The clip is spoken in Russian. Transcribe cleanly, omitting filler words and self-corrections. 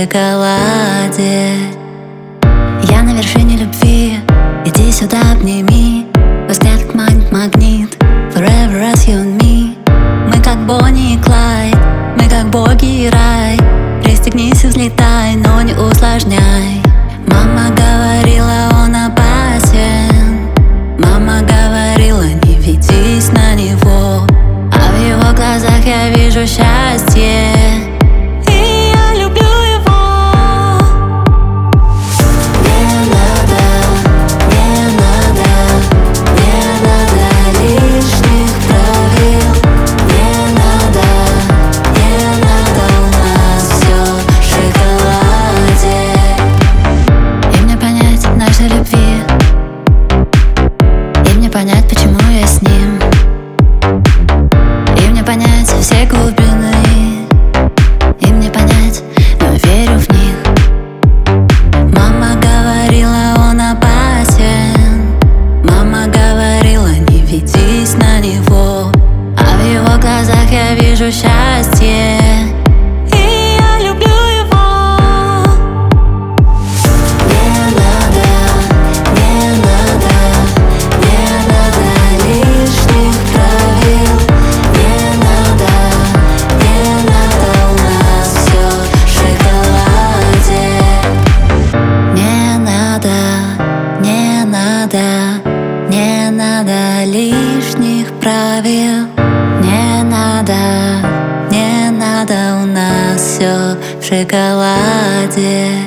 шоколаде. Я на вершине любви, иди сюда, обними. Взгляд манит магнит, forever as you and me. Мы как Бонни и Клайд, мы как боги и рай. Пристегнись и взлетай, но не усложняй. Мама говорила, он опасен. Мама говорила, не ведись на него. А в его глазах я вижу счастье. И я люблю его. Не надо, не надо, не надо лишних правил. Не надо, у нас все в шоколаде. И мне понять нашей любви, и мне понять, почему я с ним, и мне понять все глубины, и мне понять, но верю в них. Мама говорила, он опасен. Мама говорила, не ведись на него. А в его глазах я вижу счастье. И я люблю его. Не надо, не надо, не надо лишних правил. Не надо, у нас все в шоколаде. Не надо, не надо, не надо лишних правил. Не надо, у нас все в шоколаде.